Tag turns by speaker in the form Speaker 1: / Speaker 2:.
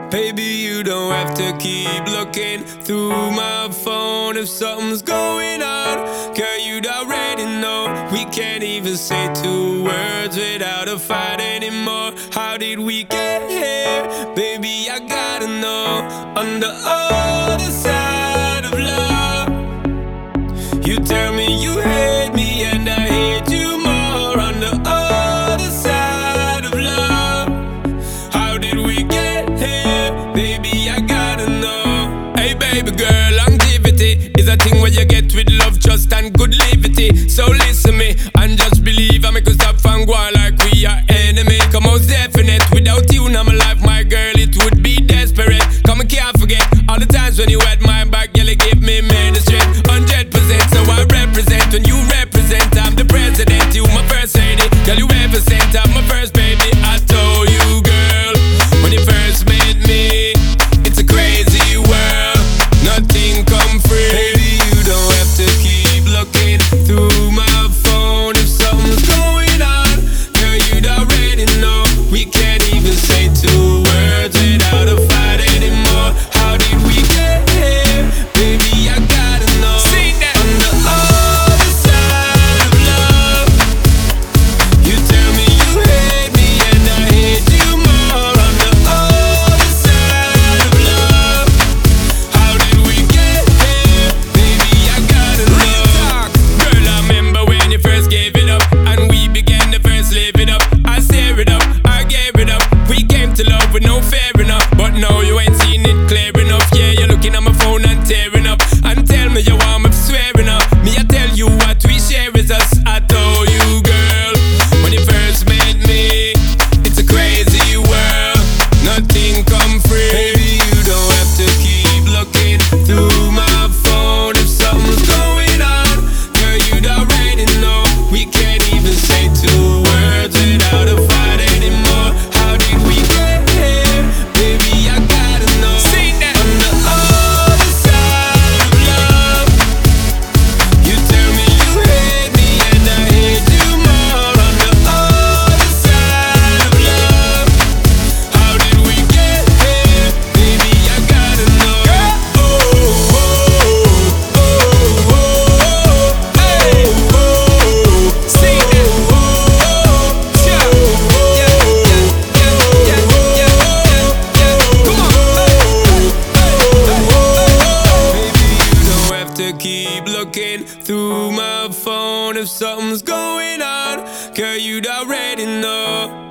Speaker 1: Baby, you don't have to keep looking through my phone if something's going on. Girl, you'd already know. We can't even say two words without a fight anymore. How did we get here? Baby, I gotta know. On the other side of love, you tell me you hate me and I hate you more. On the other side of love, how did we get here? Baby, I gotta know. Hey baby girl, longevity is a thing where you get with love, trust and good liberty. So listen me and just believe I make us stop and go on like we are enemy. Come out definite, without you now my life, my girl, it would be desperate. Come and can't forget all the times when you had my back, girl, you give me ministry 100%. So I represent when you represent. I'm the president, you my first lady. Girl, you ever sent, I'm my first baby. I told you, girl, when you first met me, it's a crazy world, nothing come free. Baby, you don't have to keep looking through my phone if something's going on. Girl, you'd already know. We can't even say two words without a fight anymore. How did we get here? Baby, I gotta know. Sing that. On the other side of love, you tell me you hate me and I hate you more. On the other side of love, how did we get here? Baby, I gotta know. Girl, I remember when you first gave it up and we began to first live it up. I tear it up, I gave it up. We came to love with no fair enough, but now you ain't seen it clear enough. Yeah, you're looking at my phone and tearing up and tell me you want me swearing up. Me, I tell you what we share is us. I told you, girl, when you first met me, it's a crazy world, nothing come free. Baby, you don't have to keep looking through my phone if something's going on. Girl, you'd already know. We can't even say two words without a fight anymore. How did we get here? Baby, I gotta know. Sing that. On the other side of love, you tell me you hate me and I hate you more. On the other side of love, how did we get here? Baby, I gotta know. Oh, oh, oh, oh, oh, hey, oh, sing that. To keep looking through my phone if something's going on. Girl, you'd already know.